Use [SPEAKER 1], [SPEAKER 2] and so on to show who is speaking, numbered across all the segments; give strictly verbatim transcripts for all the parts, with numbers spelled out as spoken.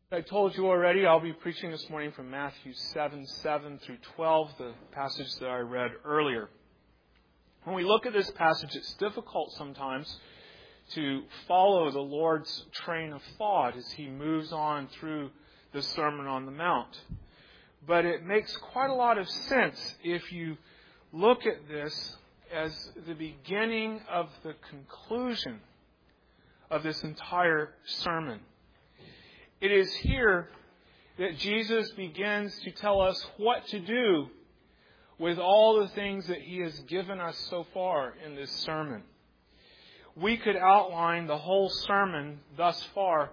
[SPEAKER 1] I told you already, I'll be preaching this morning from Matthew seven, seven through twelve, the passage that I read earlier. When we look at this passage, it's difficult sometimes to follow the Lord's train of thought as He moves on through the Sermon on the Mount. But it makes quite a lot of sense if you look at this as the beginning of the conclusion of this entire sermon. It is here that Jesus begins to tell us what to do with all the things that He has given us so far in this sermon. We could outline the whole sermon thus far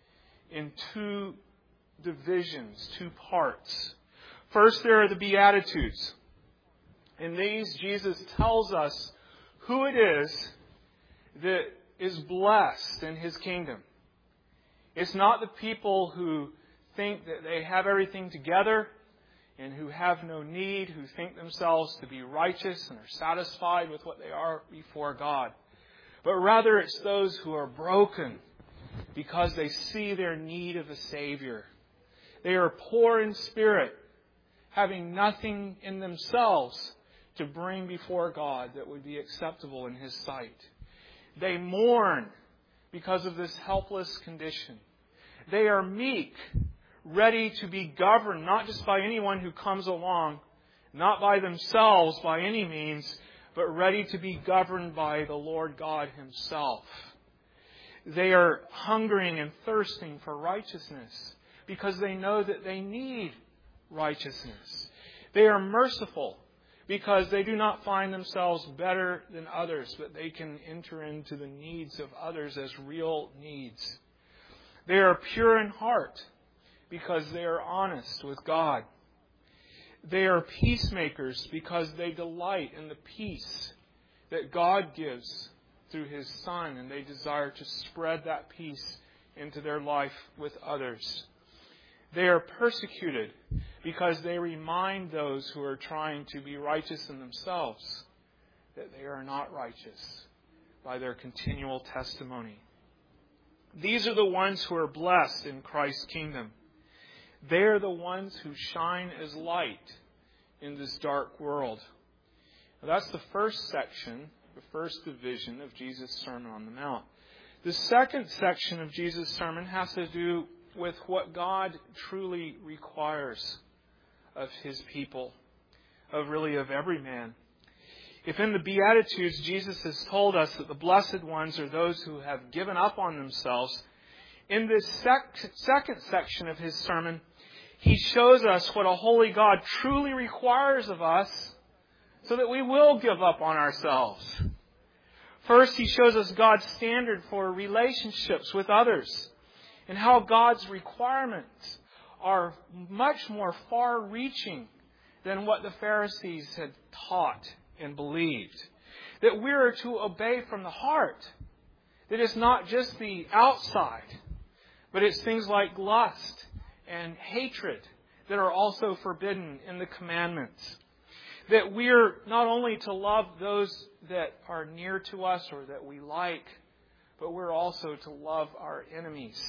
[SPEAKER 1] in two divisions, two parts. First, there are the Beatitudes. In these, Jesus tells us who it is that is blessed in His kingdom. It's not the people who think that they have everything together and who have no need, who think themselves to be righteous and are satisfied with what they are before God. But rather it's those who are broken because they see their need of a Savior. They are poor in spirit, having nothing in themselves to bring before God that would be acceptable in His sight. They mourn because of this helpless condition. They are meek, ready to be governed, not just by anyone who comes along, not by themselves by any means, but ready to be governed by the Lord God Himself. They are hungering and thirsting for righteousness because they know that they need righteousness. They are merciful because they do not find themselves better than others, but they can enter into the needs of others as real needs. They are pure in heart because they are honest with God. They are peacemakers because they delight in the peace that God gives through His Son, and they desire to spread that peace into their life with others. They are persecuted because they remind those who are trying to be righteous in themselves that they are not righteous by their continual testimony. These are the ones who are blessed in Christ's kingdom. They are the ones who shine as light in this dark world. Now, that's the first section, the first division of Jesus' Sermon on the Mount. The second section of Jesus' sermon has to do with what God truly requires of His people, of really of every man. If in the Beatitudes Jesus has told us that the blessed ones are those who have given up on themselves, in this sec- second section of His sermon, He shows us what a holy God truly requires of us so that we will give up on ourselves. First, He shows us God's standard for relationships with others and how God's requirements are much more far-reaching than what the Pharisees had taught and believed. That we are to obey from the heart. That it's not just the outside, but it's things like lust and hatred that are also forbidden in the commandments. That we're not only to love those that are near to us or that we like, but we're also to love our enemies.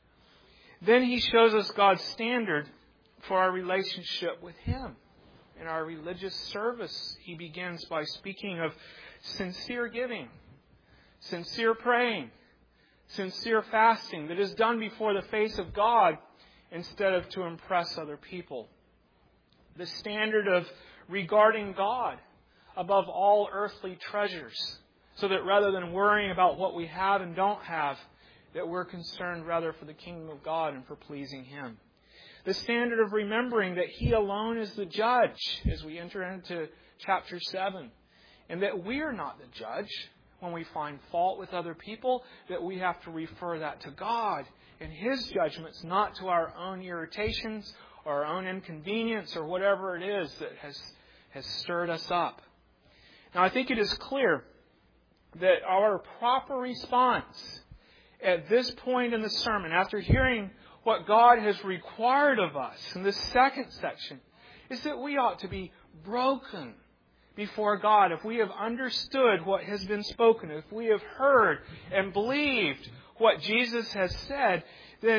[SPEAKER 1] Then He shows us God's standard for our relationship with Him. In our religious service, He begins by speaking of sincere giving, sincere praying, sincere fasting that is done before the face of God instead of to impress other people. The standard of regarding God above all earthly treasures, so that rather than worrying about what we have and don't have, that we're concerned rather for the kingdom of God and for pleasing Him. The standard of remembering that He alone is the judge as we enter into chapter seven. And that we are not the judge when we find fault with other people, that we have to refer that to God and His judgments, not to our own irritations or our own inconvenience or whatever it is that has, has stirred us up. Now, I think it is clear that our proper response at this point in the sermon, after hearing what God has required of us in this second section, is that we ought to be broken before God. If we have understood what has been spoken, if we have heard and believed what Jesus has said, then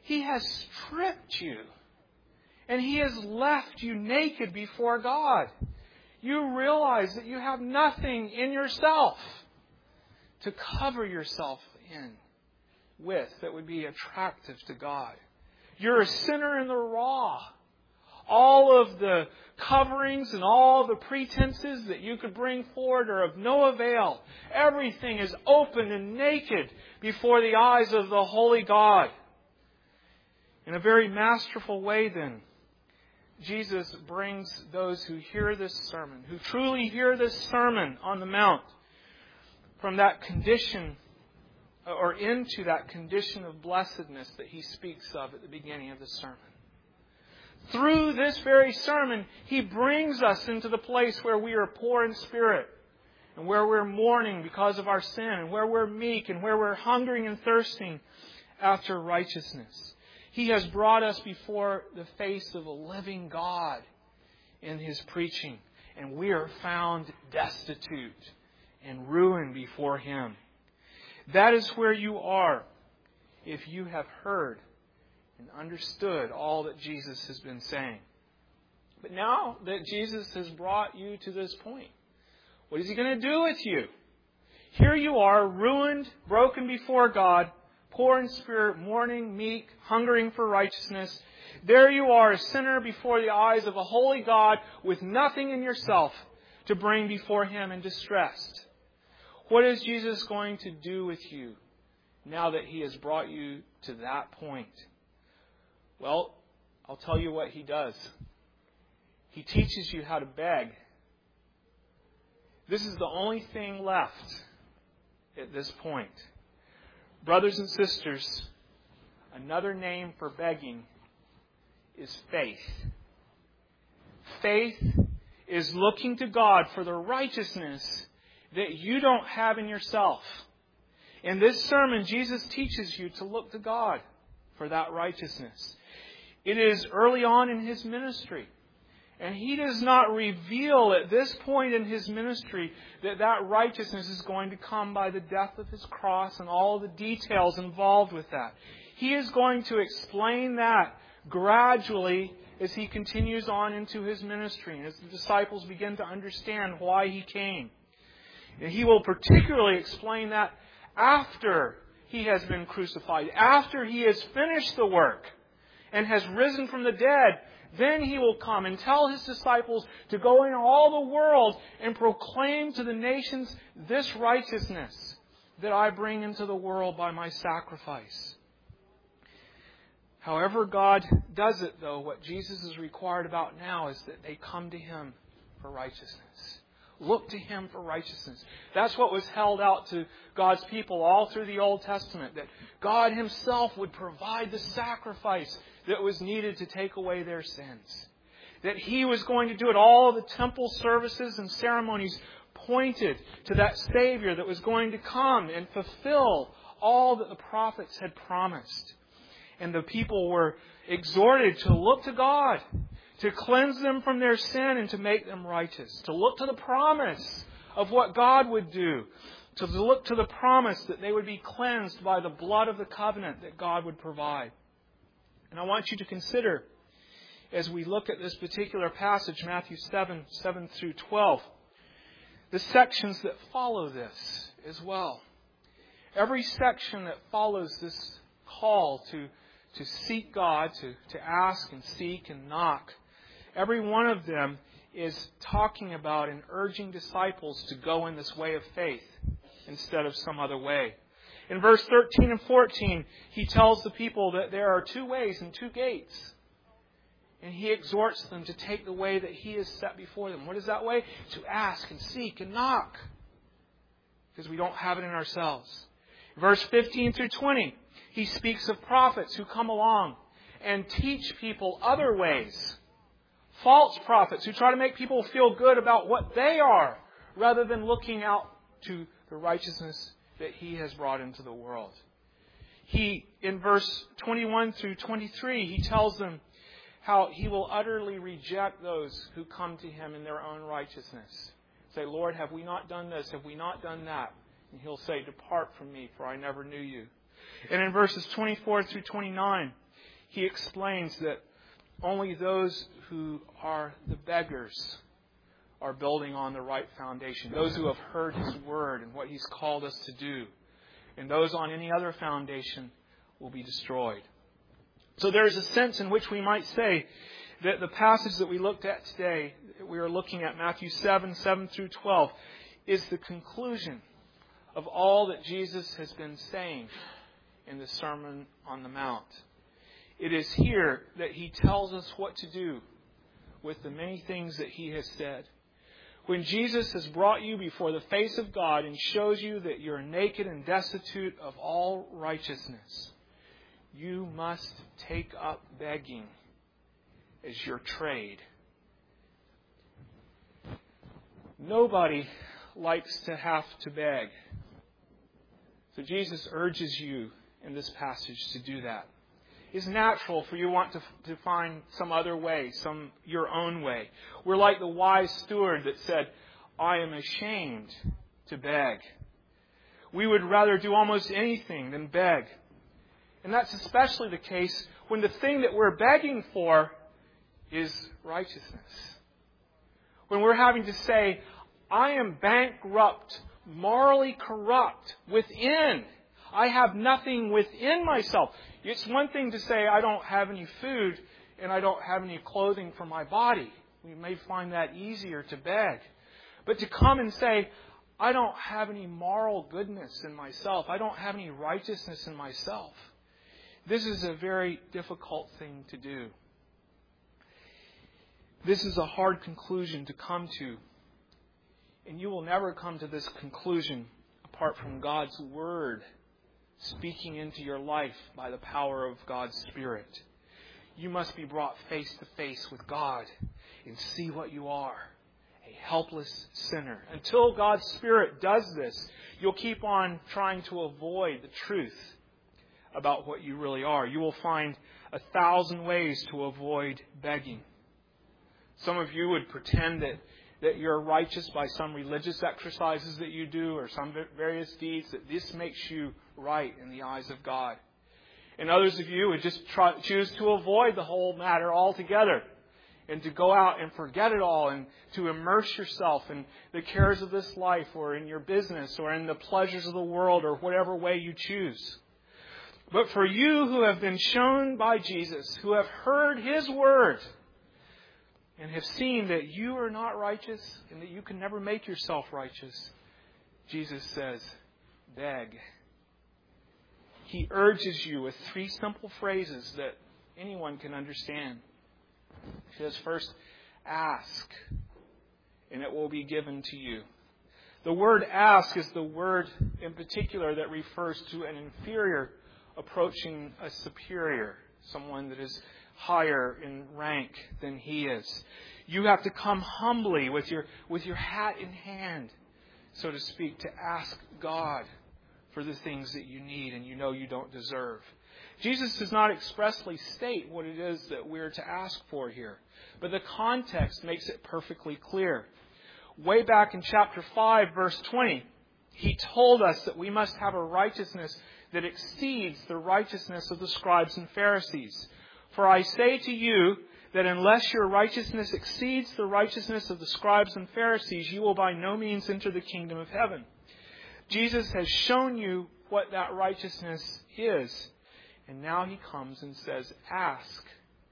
[SPEAKER 1] He has stripped you. And He has left you naked before God. You realize that you have nothing in yourself to cover yourself in with that would be attractive to God. You're a sinner in the raw. All of the coverings and all the pretenses that you could bring forward are of no avail. Everything is open and naked before the eyes of the holy God. In a very masterful way, then, Jesus brings those who hear this sermon, who truly hear this sermon on the Mount, from that condition or into that condition of blessedness that He speaks of at the beginning of the sermon. Through this very sermon, He brings us into the place where we are poor in spirit, and where we're mourning because of our sin, and where we're meek, and where we're hungering and thirsting after righteousness. He has brought us before the face of a living God in His preaching, and we are found destitute and ruined before Him. That is where you are if you have heard and understood all that Jesus has been saying. But now that Jesus has brought you to this point, what is He going to do with you? Here you are, ruined, broken before God, poor in spirit, mourning, meek, hungering for righteousness. There you are, a sinner before the eyes of a holy God with nothing in yourself to bring before Him and distressed. What is Jesus going to do with you now that He has brought you to that point? Well, I'll tell you what He does. He teaches you how to beg. This is the only thing left at this point. Brothers and sisters, another name for begging is faith. Faith is looking to God for the righteousness that you don't have in yourself. In this sermon, Jesus teaches you to look to God for that righteousness. It is early on in His ministry. And He does not reveal at this point in His ministry that that righteousness is going to come by the death of His cross and all the details involved with that. He is going to explain that gradually as He continues on into His ministry and as the disciples begin to understand why He came. And He will particularly explain that after He has been crucified, after He has finished the work and has risen from the dead. Then He will come and tell His disciples to go in all the world and proclaim to the nations this righteousness that I bring into the world by my sacrifice. However God does it, though, what Jesus is required about now is that they come to Him for righteousness. Look to Him for righteousness. That's what was held out to God's people all through the Old Testament, that God Himself would provide the sacrifice that was needed to take away their sins. That He was going to do it. All the temple services and ceremonies pointed to that Savior that was going to come and fulfill all that the prophets had promised. And the people were exhorted to look to God, to cleanse them from their sin and to make them righteous. To look to the promise of what God would do. To look to the promise that they would be cleansed by the blood of the covenant that God would provide. And I want you to consider, as we look at this particular passage, Matthew seven, seven through twelve, the sections that follow this as well. Every section that follows this call to, to seek God, to, to ask and seek and knock, every one of them is talking about and urging disciples to go in this way of faith instead of some other way. In verse thirteen and fourteen, He tells the people that there are two ways and two gates. And He exhorts them to take the way that He has set before them. What is that way? To ask and seek and knock. Because we don't have it in ourselves. Verse fifteen through twenty, He speaks of prophets who come along and teach people other ways. False prophets who try to make people feel good about what they are rather than looking out to the righteousness that He has brought into the world. He, in verse twenty-one through twenty-three, He tells them how He will utterly reject those who come to Him in their own righteousness. Say, Lord, have we not done this? Have we not done that? And He'll say, depart from me, for I never knew you. And in verses twenty-four through twenty-nine, he explains that only those who are the beggars are building on the right foundation. Those who have heard His Word and what He's called us to do. And those on any other foundation will be destroyed. So there is a sense in which we might say that the passage that we looked at today, we are looking at Matthew seven, seven through twelve, is the conclusion of all that Jesus has been saying in the Sermon on the Mount. It is here that He tells us what to do with the many things that He has said. When Jesus has brought you before the face of God and shows you that you're naked and destitute of all righteousness, you must take up begging as your trade. Nobody likes to have to beg. So Jesus urges you in this passage to do that. It's natural for you to want to, to find some other way, some your own way. We're like the wise steward that said, I am ashamed to beg. We would rather do almost anything than beg. And that's especially the case when the thing that we're begging for is righteousness. When we're having to say, I am bankrupt, morally corrupt within. I have nothing within myself. It's one thing to say, I don't have any food and I don't have any clothing for my body. We may find that easier to beg. But to come and say, I don't have any moral goodness in myself. I don't have any righteousness in myself. This is a very difficult thing to do. This is a hard conclusion to come to. And you will never come to this conclusion apart from God's Word speaking into your life by the power of God's Spirit. You must be brought face to face with God and see what you are, a helpless sinner. Until God's Spirit does this, you'll keep on trying to avoid the truth about what you really are. You will find a thousand ways to avoid begging. Some of you would pretend that that you're righteous by some religious exercises that you do or some various deeds, that this makes you right in the eyes of God. And others of you would just try, choose to avoid the whole matter altogether and to go out and forget it all and to immerse yourself in the cares of this life or in your business or in the pleasures of the world or whatever way you choose. But for you who have been shown by Jesus, who have heard His Word, and have seen that you are not righteous and that you can never make yourself righteous, Jesus says, beg. He urges you with three simple phrases that anyone can understand. He says, first, ask, and it will be given to you. The word ask is the word in particular that refers to an inferior approaching a superior, someone that is higher in rank than he is. You have to come humbly with your with your hat in hand, so to speak, to ask God for the things that you need and you know you don't deserve. Jesus does not expressly state what it is that we're to ask for here, but the context makes it perfectly clear. Way back in chapter five, verse twenty, He told us that we must have a righteousness that exceeds the righteousness of the scribes and Pharisees. For I say to you that unless your righteousness exceeds the righteousness of the scribes and Pharisees, you will by no means enter the kingdom of heaven. Jesus has shown you what that righteousness is. And now He comes and says, ask,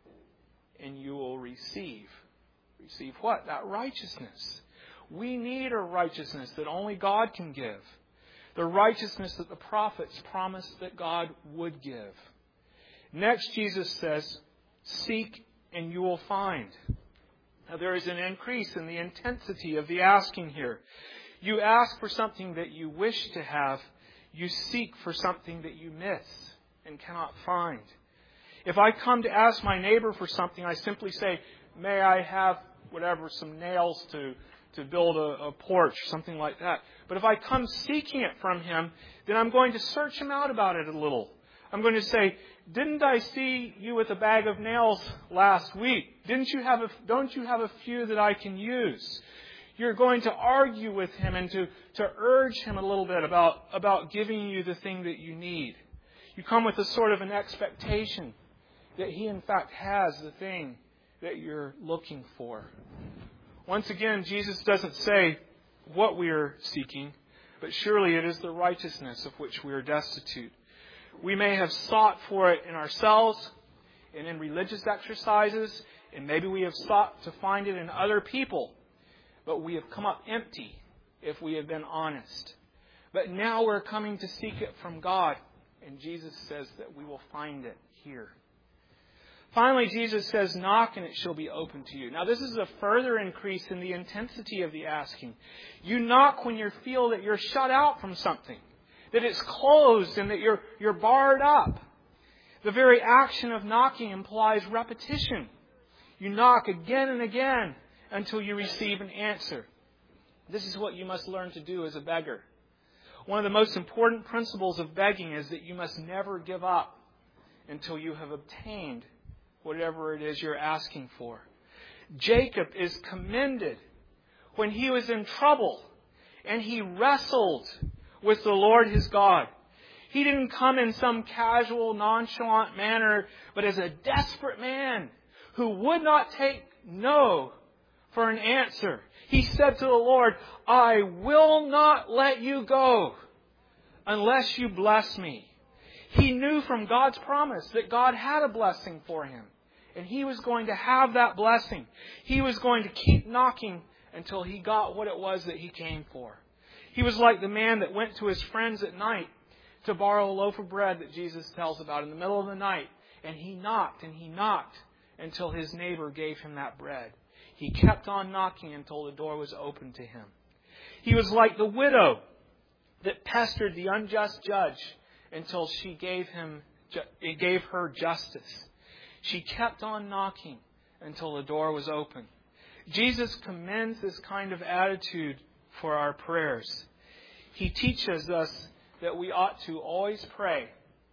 [SPEAKER 1] and you will receive. Receive what? That righteousness. We need a righteousness that only God can give. The righteousness that the prophets promised that God would give. Next, Jesus says, seek and you will find. Now, there is an increase in the intensity of the asking here. You ask for something that you wish to have. You seek for something that you miss and cannot find. If I come to ask my neighbor for something, I simply say, may I have whatever, some nails to, to build a, a porch, something like that. But if I come seeking it from him, then I'm going to search him out about it a little. I'm going to say, didn't I see you with a bag of nails last week? Didn't you have a, don't you have a few that I can use? You're going to argue with him and to, to urge him a little bit about, about giving you the thing that you need. You come with a sort of an expectation. that He in fact has the thing that you're looking for. Once again, Jesus doesn't say what we are seeking, but surely it is the righteousness of which we are destitute. We may have sought for it in ourselves and in religious exercises, and maybe we have sought to find it in other people, but we have come up empty if we have been honest. But now we're coming to seek it from God, and Jesus says that we will find it here. Finally, Jesus says, knock and it shall be open to you. Now, this is a further increase in the intensity of the asking. You knock when you feel that you're shut out from something, that it's closed and that you're, you're barred up. The very action of knocking implies repetition. You knock again and again until you receive an answer. This is what you must learn to do as a beggar. One of the most important principles of begging is that you must never give up until you have obtained whatever it is you're asking for. Jacob is commended when he was in trouble and he wrestled with the Lord his God. He didn't come in some casual, nonchalant manner, but as a desperate man who would not take no for an answer. He said to the Lord, I will not let you go unless you bless me. He knew from God's promise that God had a blessing for him. And he was going to have that blessing. He was going to keep knocking until he got what it was that he came for. He was like the man that went to his friends at night to borrow a loaf of bread that Jesus tells about in the middle of the night. And he knocked and he knocked until his neighbor gave him that bread. He kept on knocking until the door was opened to him. He was like the widow that pestered the unjust judge until she gave him, gave her justice. She kept on knocking until the door was open. Jesus commends this kind of attitude for our prayers. He teaches us that we ought to always pray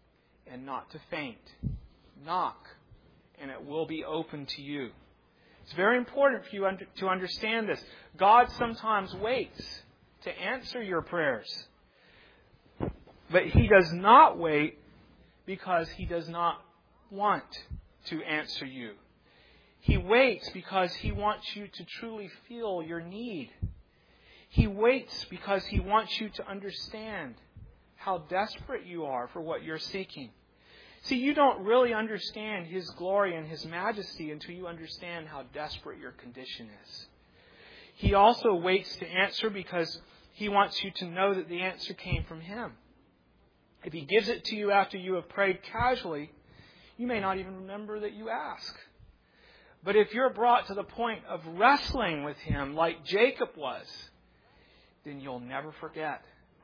[SPEAKER 1] and not to faint. Knock, and it will be open to you. It's very important for you to understand this. God sometimes waits to answer your prayers. But He does not wait because He does not want to answer you. He waits because He wants you to truly feel your need. He waits because He wants you to understand how desperate you are for what you're seeking. See, you don't really understand His glory and His majesty until you understand how desperate your condition is. He also waits to answer because He wants you to know that the answer came from Him. If He gives it to you after you have prayed casually, you may not even remember that you ask. But if you're brought to the point of wrestling with Him like Jacob was, then you'll never forget.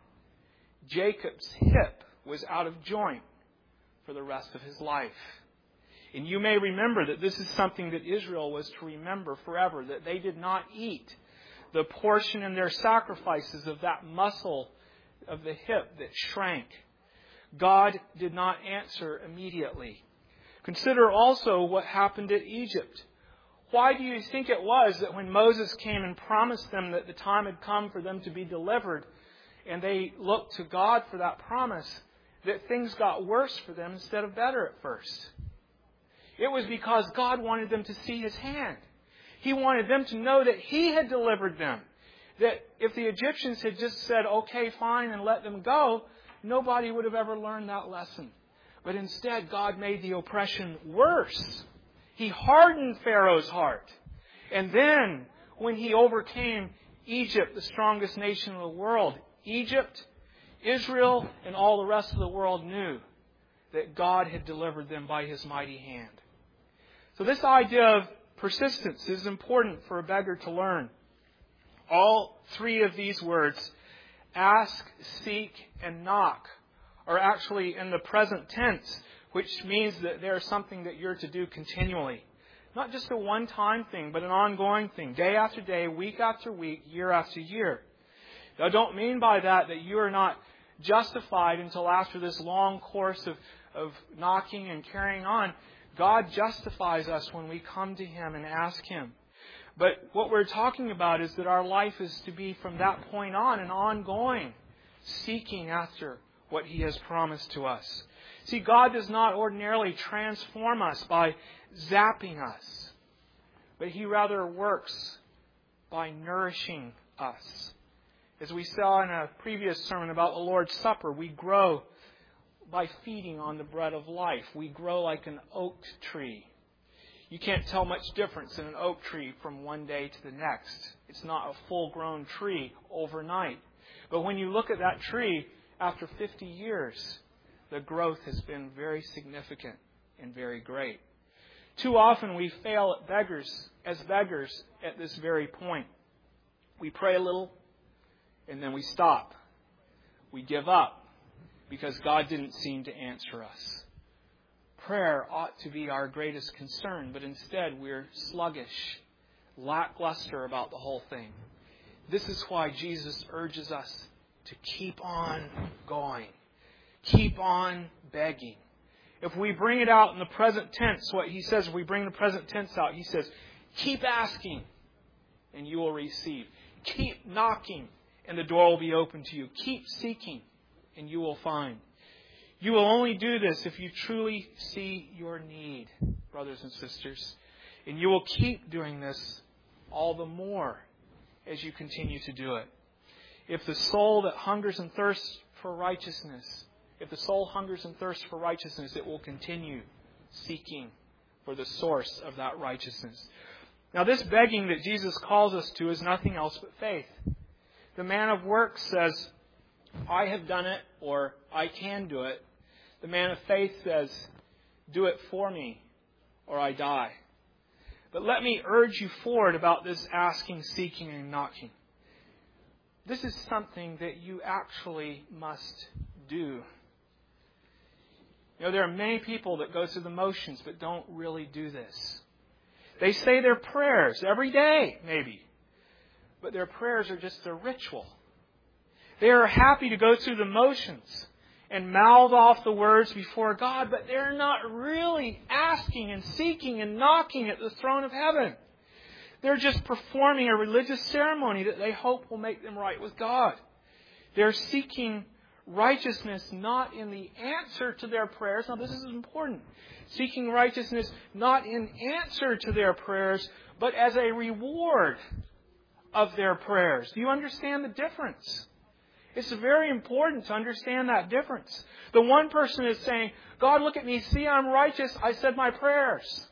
[SPEAKER 1] Jacob's hip was out of joint for the rest of his life. And you may remember that this is something that Israel was to remember forever, that they did not eat the portion in their sacrifices of that muscle of the hip that shrank. God did not answer immediately. Consider also what happened at Egypt. Why do you think it was that when Moses came and promised them that the time had come for them to be delivered, and they looked to God for that promise, that things got worse for them instead of better at first? It was because God wanted them to see His hand. He wanted them to know that He had delivered them. That if the Egyptians had just said, okay, fine, and let them go, nobody would have ever learned that lesson. But instead, God made the oppression worse. He hardened Pharaoh's heart. And then, when He overcame Egypt, the strongest nation in the world, Egypt, Israel, and all the rest of the world knew that God had delivered them by His mighty hand. So this idea of persistence is important for a beggar to learn. All three of these words, ask, seek, and knock, are actually in the present tense, which means that they're something that you're to do continually. Not just a one-time thing, but an ongoing thing, day after day, week after week, year after year. Now, I don't mean by that that you are not justified until after this long course of, of knocking and carrying on. God justifies us when we come to Him and ask Him. But what we're talking about is that our life is to be from that point on an ongoing seeking after what He has promised to us. See, God does not ordinarily transform us by zapping us, but He rather works by nourishing us. As we saw in a previous sermon about the Lord's Supper, we grow by feeding on the bread of life. We grow like an oak tree. You can't tell much difference in an oak tree from one day to the next. It's not a full-grown tree overnight. But when you look at that tree after fifty years, the growth has been very significant and very great. Too often we fail at beggars, as beggars at this very point. We pray a little, and then we stop. We give up because God didn't seem to answer us. Prayer ought to be our greatest concern, but instead we're sluggish, lackluster about the whole thing. This is why Jesus urges us to keep on going. Keep on begging. If we bring it out in the present tense, what He says, if we bring the present tense out, He says, keep asking and you will receive. Keep knocking and the door will be open to you. Keep seeking and you will find. You will only do this if you truly see your need, brothers and sisters. And you will keep doing this all the more as you continue to do it. If the soul that hungers and thirsts for righteousness, if the soul hungers and thirsts for righteousness, it will continue seeking for the source of that righteousness. Now, this begging that Jesus calls us to is nothing else but faith. The man of works says, I have done it, or I can do it. The man of faith says, do it for me, or I die. But let me urge you forward about this asking, seeking, and knocking. This is something that you actually must do. You know, there are many people that go through the motions but don't really do this. They say their prayers every day, maybe. But their prayers are just a ritual. They are happy to go through the motions and mouth off the words before God, but they're not really asking and seeking and knocking at the throne of heaven. They're just performing a religious ceremony that they hope will make them right with God. They're seeking righteousness not in the answer to their prayers. Now, this is important. Seeking righteousness not in answer to their prayers, but as a reward of their prayers. Do you understand the difference? It's very important to understand that difference. The one person is saying, God, look at me. See, I'm righteous. I said my prayers.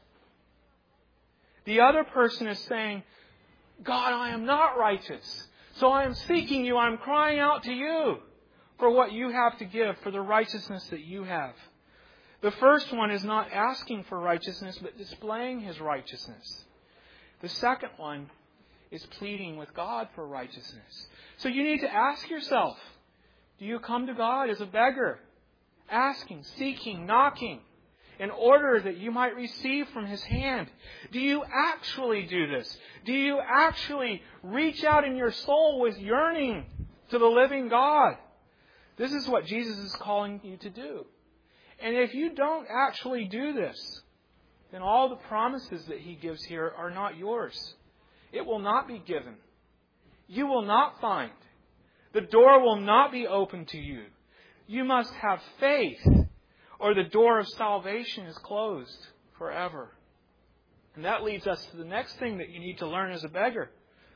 [SPEAKER 1] The other person is saying, God, I am not righteous. So I am seeking you. I'm crying out to you for what you have to give, for the righteousness that you have. The first one is not asking for righteousness, but displaying His righteousness. The second one is pleading with God for righteousness. So you need to ask yourself, do you come to God as a beggar, asking, seeking, knocking, in order that you might receive from His hand? Do you actually do this? Do you actually reach out in your soul with yearning to the living God? This is what Jesus is calling you to do. And if you don't actually do this, then all the promises that He gives here are not yours. It will not be given. You will not find. The door will not be open to you. You must have faith, or the door of salvation is closed forever. And that leads us to the next thing that you need to learn as a beggar.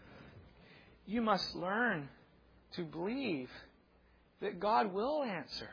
[SPEAKER 1] You must learn to believe that God will answer.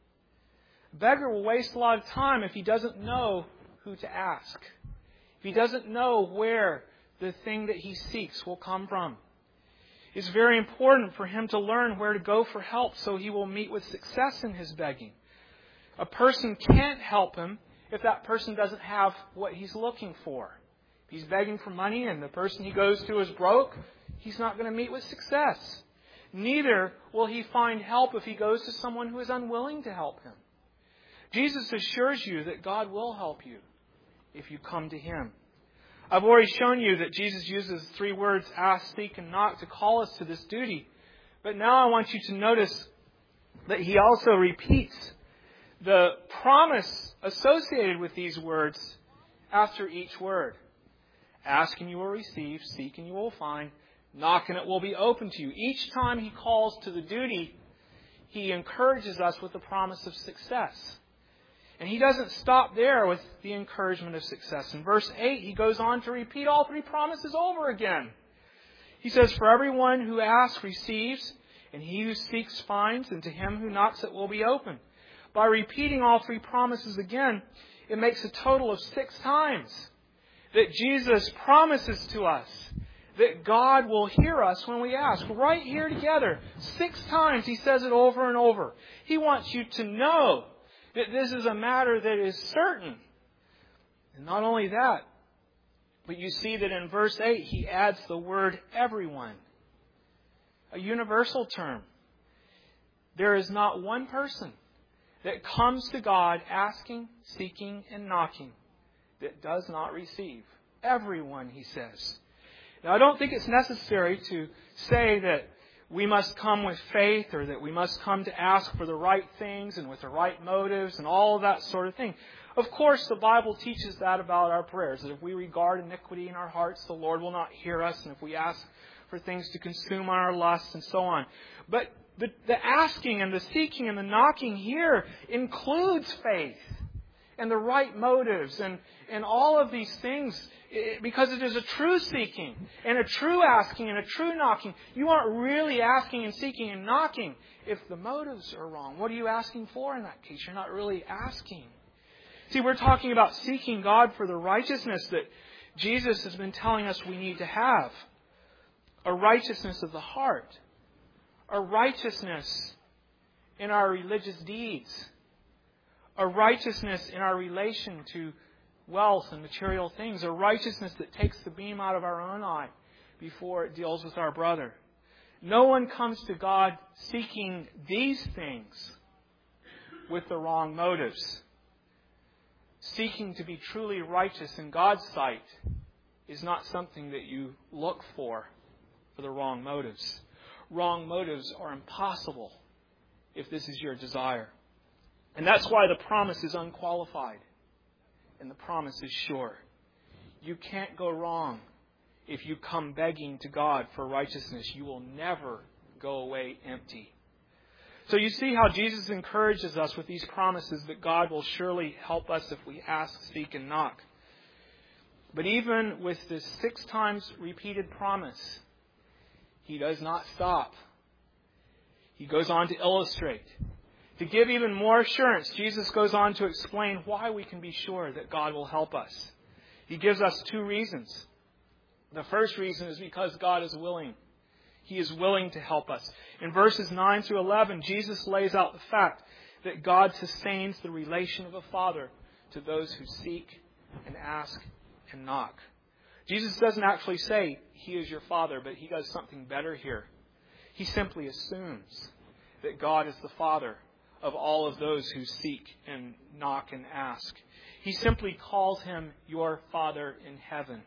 [SPEAKER 1] A beggar will waste a lot of time if he doesn't know who to ask. If he doesn't know where the thing that he seeks will come from. It's very important for him to learn where to go for help so he will meet with success in his begging. A person can't help him if that person doesn't have what he's looking for. If he's begging for money and the person he goes to is broke, he's not going to meet with success. Neither will he find help if he goes to someone who is unwilling to help him. Jesus assures you that God will help you if you come to Him. I've already shown you that Jesus uses three words, ask, seek, and knock, to call us to this duty. But now I want you to notice that He also repeats the promise associated with these words after each word. Ask and you will receive, seek and you will find, knock and it will be open to you. Each time He calls to the duty, He encourages us with the promise of success. And He doesn't stop there with the encouragement of success. In verse eight, He goes on to repeat all three promises over again. He says, "For everyone who asks receives, and he who seeks finds, and to him who knocks it will be opened." By repeating all three promises again, it makes a total of six times that Jesus promises to us that God will hear us when we ask. Right here together, six times He says it over and over. He wants you to know that this is a matter that is certain. And not only that, but you see that in verse eight, He adds the word everyone, a universal term. There is not one person that comes to God asking, seeking, and knocking that does not receive. Everyone, He says. Now, I don't think it's necessary to say that we must come with faith or that we must come to ask for the right things and with the right motives and all of that sort of thing. Of course, the Bible teaches that about our prayers, that if we regard iniquity in our hearts, the Lord will not hear us, and if we ask for things to consume our lusts and so on. But the, the asking and the seeking and the knocking here includes faith and the right motives and, and all of these things, because it is a true seeking and a true asking and a true knocking. You aren't really asking and seeking and knocking if the motives are wrong. What are you asking for in that case? You're not really asking. See, we're talking about seeking God for the righteousness that Jesus has been telling us we need to have. A righteousness of the heart. A righteousness in our religious deeds. A righteousness in our relation to wealth and material things. A righteousness that takes the beam out of our own eye before it deals with our brother. No one comes to God seeking these things with the wrong motives. Seeking to be truly righteous in God's sight is not something that you look for for the wrong motives. Wrong motives are impossible if this is your desire. And that's why the promise is unqualified and the promise is sure. You can't go wrong if you come begging to God for righteousness. You will never go away empty. So you see how Jesus encourages us with these promises that God will surely help us if we ask, seek, and knock. But even with this six times repeated promise, He does not stop. He goes on to illustrate. To give even more assurance, Jesus goes on to explain why we can be sure that God will help us. He gives us two reasons. The first reason is because God is willing. He is willing to help us. In verses nine through eleven, Jesus lays out the fact that God sustains the relation of a father to those who seek and ask and knock. Jesus doesn't actually say He is your father, but He does something better here. He simply assumes that God is the father of all of those who seek and knock and ask. He simply calls Him your Father in heaven.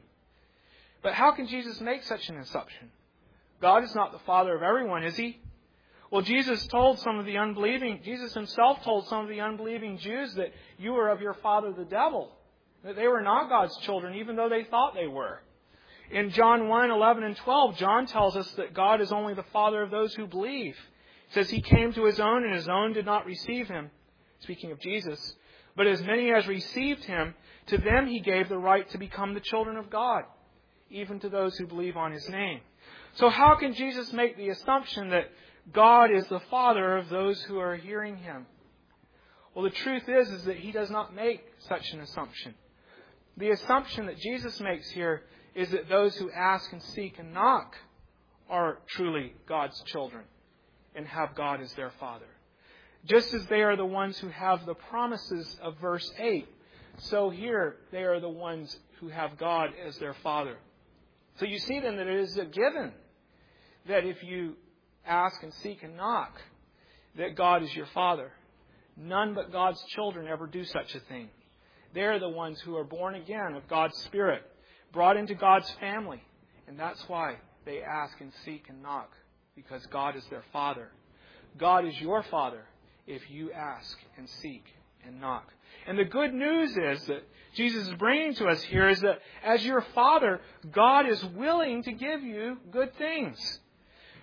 [SPEAKER 1] But how can Jesus make such an assumption? God is not the father of everyone, is He? Well, Jesus told some of the unbelieving, Jesus Himself told some of the unbelieving Jews that you are of your father the devil. That they were not God's children, even though they thought they were. In John one, eleven and twelve, John tells us that God is only the Father of those who believe. It says He came to His own, and His own did not receive Him. Speaking of Jesus. But as many as received Him, to them He gave the right to become the children of God, even to those who believe on His name. So how can Jesus make the assumption that God is the Father of those who are hearing Him? Well, the truth is, is that He does not make such an assumption. The assumption that Jesus makes here is that those who ask and seek and knock are truly God's children and have God as their Father. Just as they are the ones who have the promises of verse eight, so here they are the ones who have God as their Father. So you see then that it is a given that if you ask and seek and knock, that God is your Father. None but God's children ever do such a thing. They're the ones who are born again of God's Spirit, brought into God's family. And that's why they ask and seek and knock, because God is their Father. God is your Father if you ask and seek and knock. And the good news is that Jesus is bringing to us here is that as your Father, God is willing to give you good things.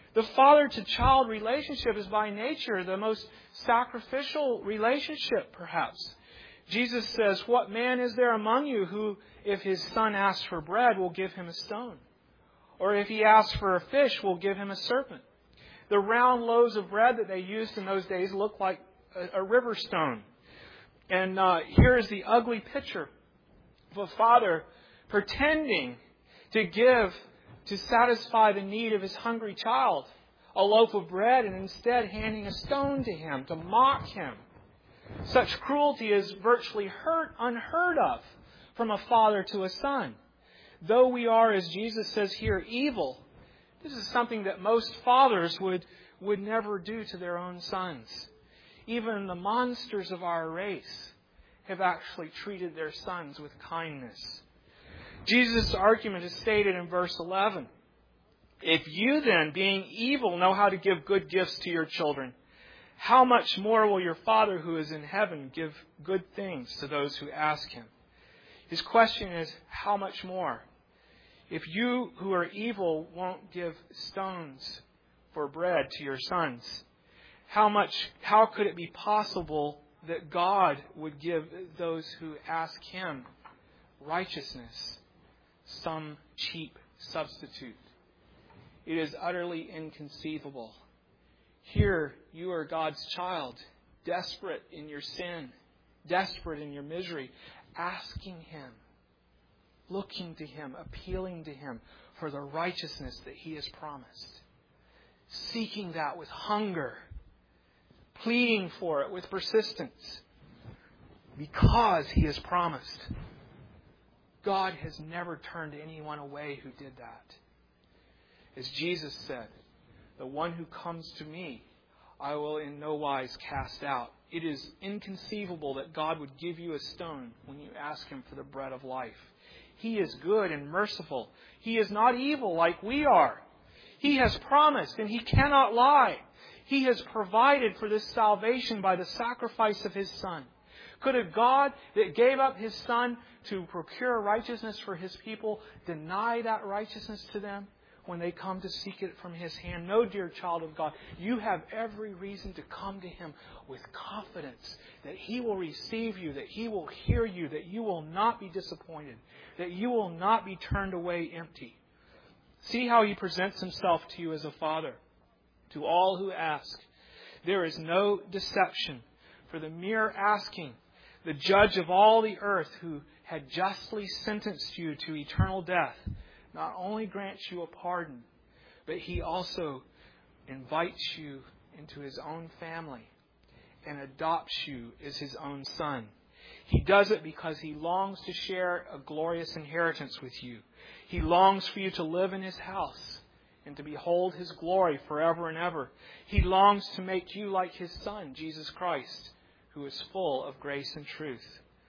[SPEAKER 1] The father-to-child relationship is by nature the most sacrificial relationship, perhaps. Jesus says, "What man is there among you who, if his son asks for bread, will give him a stone? Or if he asks for a fish, will give him a serpent?" The round loaves of bread that they used in those days looked like a, a river stone. And uh, here is the ugly picture of a father pretending to give to satisfy the need of his hungry child a loaf of bread, and instead handing a stone to him to mock him. Such cruelty is virtually heard, unheard of from a father to a son. Though we are, as Jesus says here, evil, this is something that most fathers would, would never do to their own sons. Even the monsters of our race have actually treated their sons with kindness. Jesus' argument is stated in verse eleven. "If you then, being evil, know how to give good gifts to your children, how much more will your Father who is in heaven give good things to those who ask Him?" His question is, how much more? If you who are evil won't give stones for bread to your sons, how much, how could it be possible that God would give those who ask Him righteousness, some cheap substitute? It is utterly inconceivable. Here, you are God's child, desperate in your sin, desperate in your misery, asking Him, looking to Him, appealing to Him for the righteousness that He has promised, seeking that with hunger, pleading for it with persistence, because He has promised. God has never turned anyone away who did that. As Jesus said, "The one who comes to me, I will in no wise cast out." It is inconceivable that God would give you a stone when you ask Him for the bread of life. He is good and merciful. He is not evil like we are. He has promised, and He cannot lie. He has provided for this salvation by the sacrifice of His Son. Could a God that gave up His Son to procure righteousness for His people deny that righteousness to them when they come to seek it from His hand? No, dear child of God, you have every reason to come to Him with confidence that He will receive you, that He will hear you, that you will not be disappointed, that you will not be turned away empty. See how He presents Himself to you as a Father. To all who ask, there is no deception. For the mere asking, the Judge of all the earth, who had justly sentenced you to eternal death, not only grants you a pardon, but He also invites you into His own family and adopts you as His own son. He does it because He longs to share a glorious inheritance with you. He longs for you to live in His house and to behold His glory forever and ever. He longs to make you like His Son, Jesus Christ, who is full of grace and truth.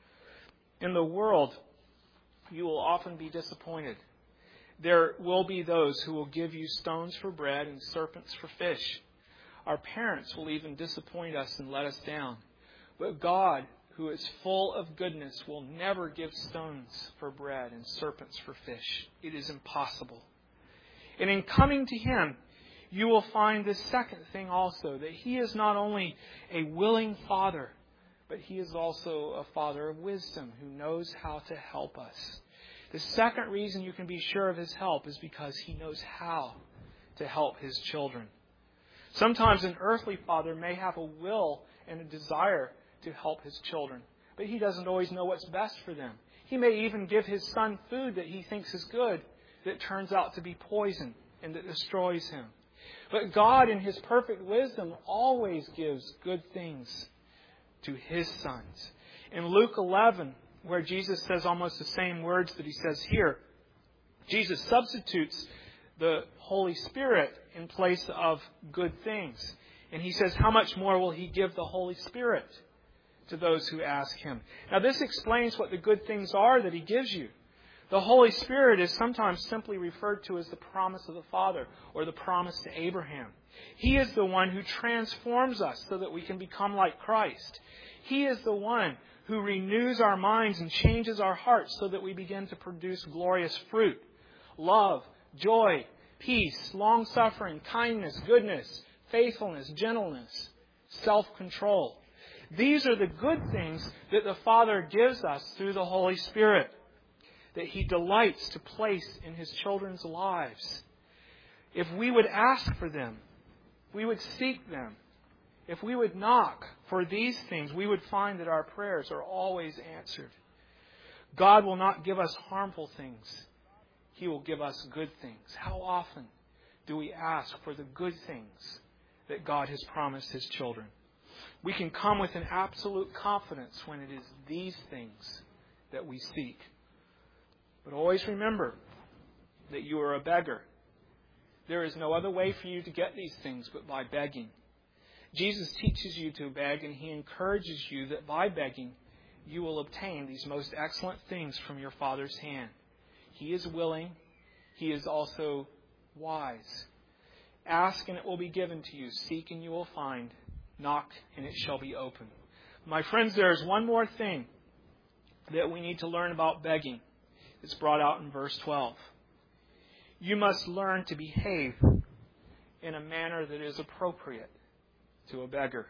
[SPEAKER 1] In the world, you will often be disappointed. There will be those who will give you stones for bread and serpents for fish. Our parents will even disappoint us and let us down. But God, who is full of goodness, will never give stones for bread and serpents for fish. It is impossible. And in coming to Him, you will find this second thing also, that He is not only a willing Father, but He is also a Father of wisdom who knows how to help us. The second reason you can be sure of His help is because He knows how to help His children. Sometimes an earthly father may have a will and a desire to help his children, but he doesn't always know what's best for them. He may even give his son food that he thinks is good that turns out to be poison and that destroys him. But God, in His perfect wisdom, always gives good things to His sons. In Luke eleven, where Jesus says almost the same words that He says here, Jesus substitutes the Holy Spirit in place of good things. And He says, how much more will He give the Holy Spirit to those who ask Him? Now, this explains what the good things are that He gives you. The Holy Spirit is sometimes simply referred to as the promise of the Father or the promise to Abraham. He is the one who transforms us so that we can become like Christ. He is the one who renews our minds and changes our hearts so that we begin to produce glorious fruit, love, joy, peace, long-suffering, kindness, goodness, faithfulness, gentleness, self-control. These are the good things that the Father gives us through the Holy Spirit, that He delights to place in His children's lives. If we would ask for them, we would seek them. If we would knock for these things, we would find that our prayers are always answered. God will not give us harmful things. He will give us good things. How often do we ask for the good things that God has promised His children? We can come with an absolute confidence when it is these things that we seek. But always remember that you are a beggar. There is no other way for you to get these things but by begging. Jesus teaches you to beg, and He encourages you that by begging, you will obtain these most excellent things from your Father's hand. He is willing. He is also wise. Ask, and it will be given to you. Seek, and you will find. Knock, and it shall be open. My friends, there is one more thing that we need to learn about begging. It's brought out in verse twelve. You must learn to behave in a manner that is appropriate to a beggar.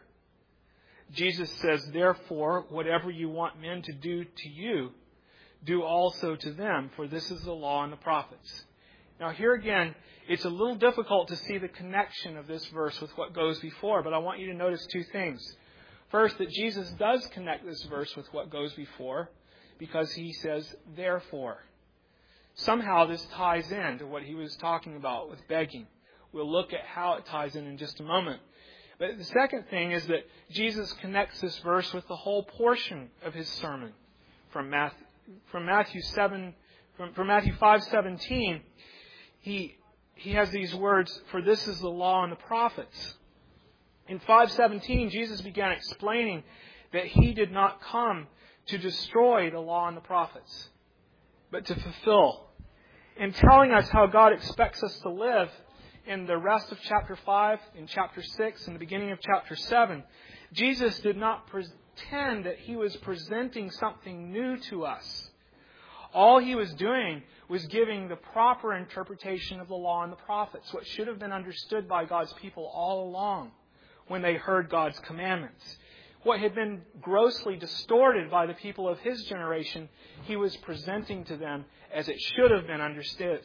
[SPEAKER 1] Jesus says, therefore, whatever you want men to do to you, do also to them, for this is the law and the prophets. Now here again, it's a little difficult to see the connection of this verse with what goes before, but I want you to notice two things. First, that Jesus does connect this verse with what goes before, because He says, therefore. Somehow this ties in to what He was talking about with begging. We'll look at how it ties in in just a moment. But the second thing is that Jesus connects this verse with the whole portion of His sermon. From Matthew, from Matthew seven, from, from Matthew five seventeen, he he has these words, "For this is the law and the prophets." In five seventeen, Jesus began explaining that He did not come to destroy the law and the prophets, but to fulfill. In telling us how God expects us to live in the rest of chapter five, in chapter six, and the beginning of chapter seven, Jesus did not pretend that He was presenting something new to us. All He was doing was giving the proper interpretation of the law and the prophets, what should have been understood by God's people all along when they heard God's commandments. What had been grossly distorted by the people of His generation, He was presenting to them as it should have been understood.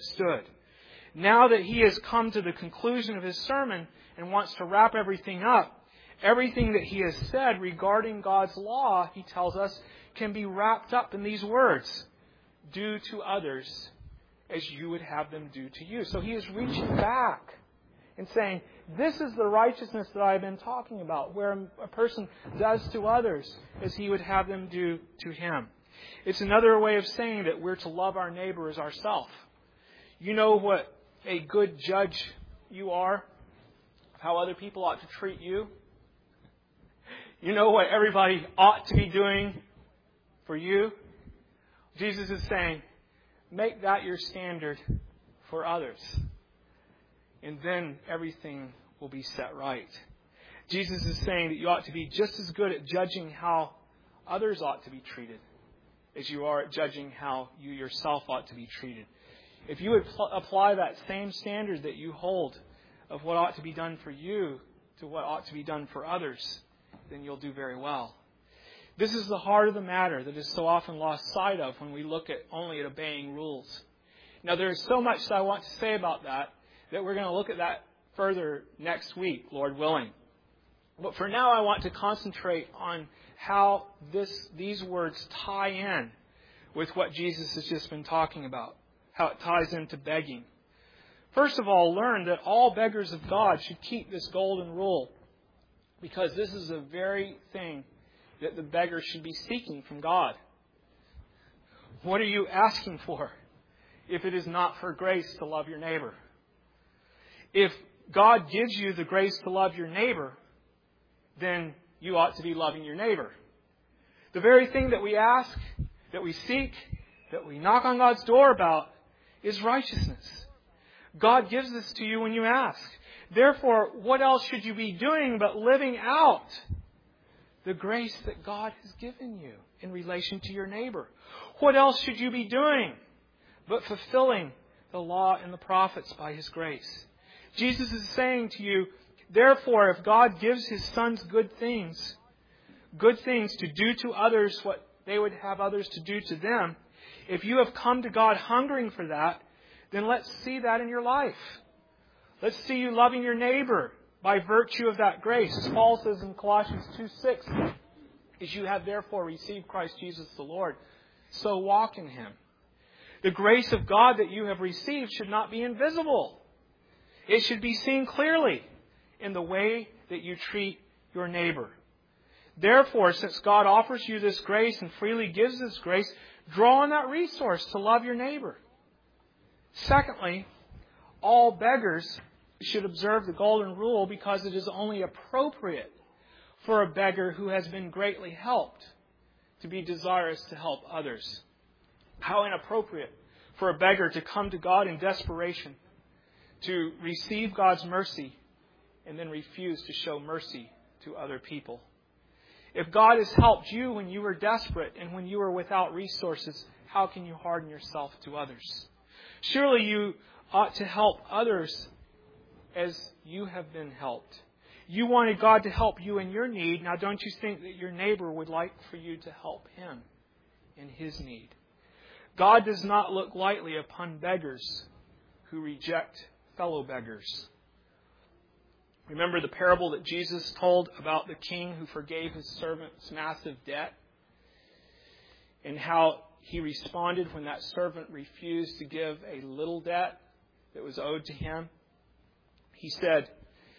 [SPEAKER 1] Now that He has come to the conclusion of His sermon and wants to wrap everything up, everything that He has said regarding God's law, He tells us, can be wrapped up in these words. Do to others as you would have them do to you. So He is reaching back and saying, this is the righteousness that I've been talking about, where a person does to others as he would have them do to him. It's another way of saying that we're to love our neighbor as ourselves. You know what a good judge you are, how other people ought to treat you. You know what everybody ought to be doing for you. Jesus is saying, make that your standard for others. And then everything will be set right. Jesus is saying that you ought to be just as good at judging how others ought to be treated as you are at judging how you yourself ought to be treated. If you would pl- apply that same standard that you hold of what ought to be done for you to what ought to be done for others, then you'll do very well. This is the heart of the matter that is so often lost sight of when we look at only at obeying rules. Now, there is so much that I want to say about that, that we're going to look at that further next week, Lord willing. But for now, I want to concentrate on how this these words tie in with what Jesus has just been talking about, how it ties into begging. First of all, learn that all beggars of God should keep this golden rule, because this is the very thing that the beggar should be seeking from God. What are you asking for if it is not for grace to love your neighbor? If God gives you the grace to love your neighbor, then you ought to be loving your neighbor. The very thing that we ask, that we seek, that we knock on God's door about is righteousness. God gives this to you when you ask. Therefore, what else should you be doing but living out the grace that God has given you in relation to your neighbor? What else should you be doing but fulfilling the law and the prophets by His grace. Jesus is saying to you, therefore, if God gives His sons good things, good things to do to others what they would have others to do to them, if you have come to God hungering for that, then let's see that in your life. Let's see you loving your neighbor by virtue of that grace. As Paul says in Colossians two six, as you have therefore received Christ Jesus the Lord, so walk in Him. The grace of God that you have received should not be invisible. It should be seen clearly in the way that you treat your neighbor. Therefore, since God offers you this grace and freely gives this grace, draw on that resource to love your neighbor. Secondly, all beggars should observe the golden rule because it is only appropriate for a beggar who has been greatly helped to be desirous to help others. How inappropriate for a beggar to come to God in desperation, to receive God's mercy, and then refuse to show mercy to other people. If God has helped you when you were desperate and when you were without resources, how can you harden yourself to others? Surely you ought to help others as you have been helped. You wanted God to help you in your need. Now don't you think that your neighbor would like for you to help him in his need? God does not look lightly upon beggars who reject fellow beggars. Remember the parable that Jesus told about the king who forgave his servant's massive debt? And how he responded when that servant refused to give a little debt that was owed to him? He said,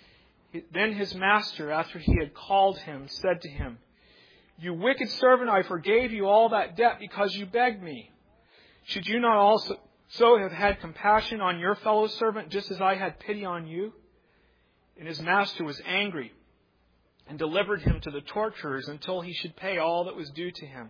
[SPEAKER 1] then his master, after he had called him, said to him, "You wicked servant, I forgave you all that debt because you begged me. Should you not also so have had compassion on your fellow servant just as I had pity on you?" And his master was angry and delivered him to the torturers until he should pay all that was due to him.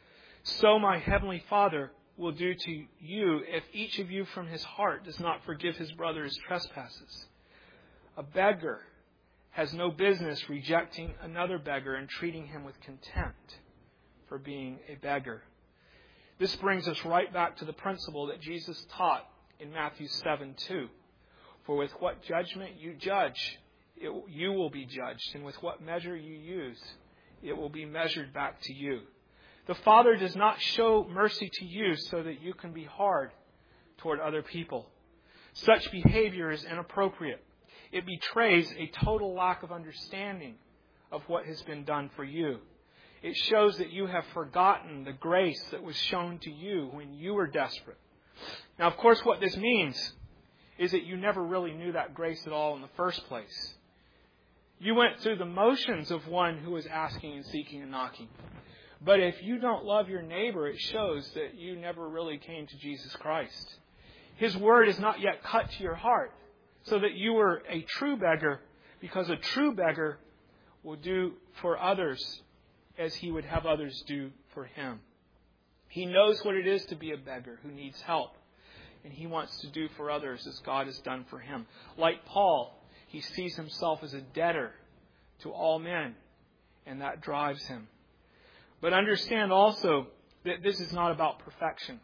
[SPEAKER 1] So my heavenly Father will do to you if each of you from his heart does not forgive his brother his trespasses. A beggar has no business rejecting another beggar and treating him with contempt for being a beggar. This brings us right back to the principle that Jesus taught in Matthew seven two. For with what judgment you judge, it, you will be judged. And with what measure you use, it will be measured back to you. The Father does not show mercy to you so that you can be hard toward other people. Such behavior is inappropriate. It betrays a total lack of understanding of what has been done for you. It shows that you have forgotten the grace that was shown to you when you were desperate. Now, of course, what this means is that you never really knew that grace at all in the first place. You went through the motions of one who was asking and seeking and knocking. But if you don't love your neighbor, it shows that you never really came to Jesus Christ. His word is not yet cut to your heart, so that you were a true beggar, because a true beggar will do for others as he would have others do for him. He knows what it is to be a beggar who needs help. And he wants to do for others as God has done for him. Like Paul, he sees himself as a debtor to all men, and that drives him. But understand also that this is not about perfection.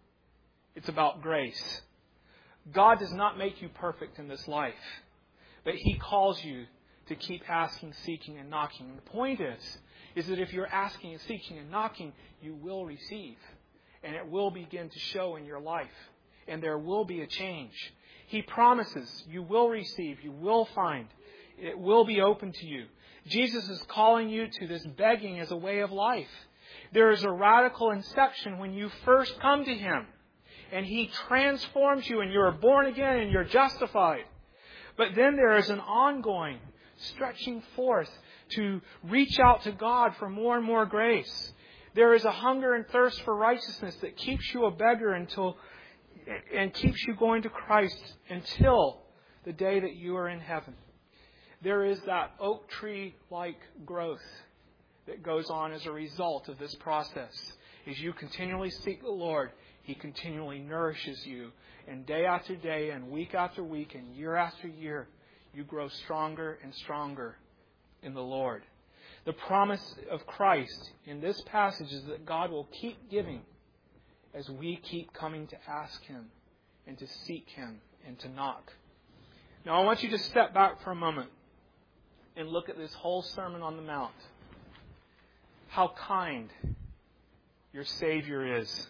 [SPEAKER 1] It's about grace. God does not make you perfect in this life, but He calls you to keep asking, seeking, and knocking. And the point is, is that if you're asking and seeking and knocking, you will receive. And it will begin to show in your life. And there will be a change. He promises you will receive, you will find. It will be open to you. Jesus is calling you to this begging as a way of life. There is a radical inception when you first come to Him. And He transforms you and you are born again and you're justified. But then there is an ongoing stretching forth to reach out to God for more and more grace. There is a hunger and thirst for righteousness that keeps you a beggar until and keeps you going to Christ until the day that you are in heaven. There is that oak tree-like growth that goes on as a result of this process. As you continually seek the Lord, He continually nourishes you. And day after day and week after week and year after year, you grow stronger and stronger in the Lord. The promise of Christ in this passage is that God will keep giving as we keep coming to ask Him and to seek Him and to knock. Now I want you to step back for a moment and look at this whole Sermon on the Mount. How kind your Savior is.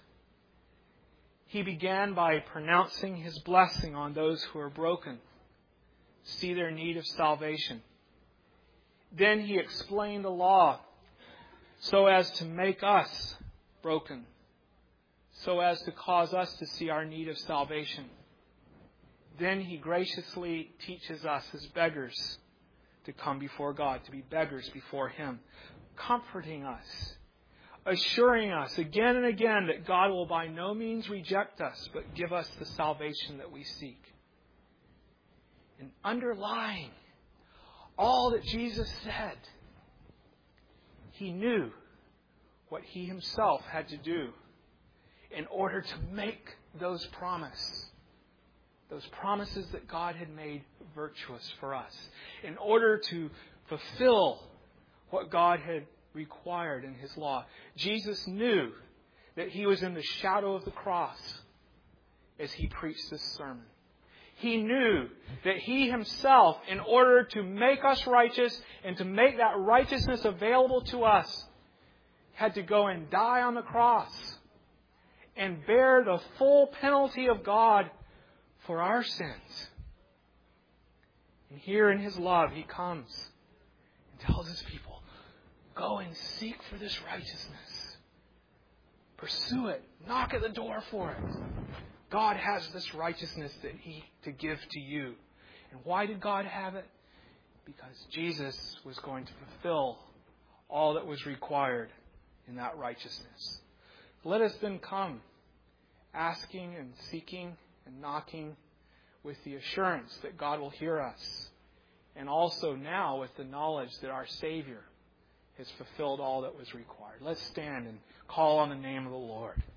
[SPEAKER 1] He began by pronouncing His blessing on those who are broken, see their need of salvation. Then He explained the law so as to make us broken, so as to cause us to see our need of salvation. Then He graciously teaches us as beggars to come before God, to be beggars before Him, comforting us, assuring us again and again that God will by no means reject us, but give us the salvation that we seek. And underlying all that Jesus said, He knew what He Himself had to do in order to make those promises, those promises that God had made virtuous for us, in order to fulfill what God had required in His law. Jesus knew that He was in the shadow of the cross as He preached this sermon. He knew that He Himself, in order to make us righteous and to make that righteousness available to us, had to go and die on the cross and bear the full penalty of God for our sins. And here in His love, He comes and tells His people, go and seek for this righteousness. Pursue it. Knock at the door for it. God has this righteousness that He to give to you. And why did God have it? Because Jesus was going to fulfill all that was required in that righteousness. Let us then come, asking and seeking and knocking with the assurance that God will hear us. And also now with the knowledge that our Savior has fulfilled all that was required. Let's stand and call on the name of the Lord.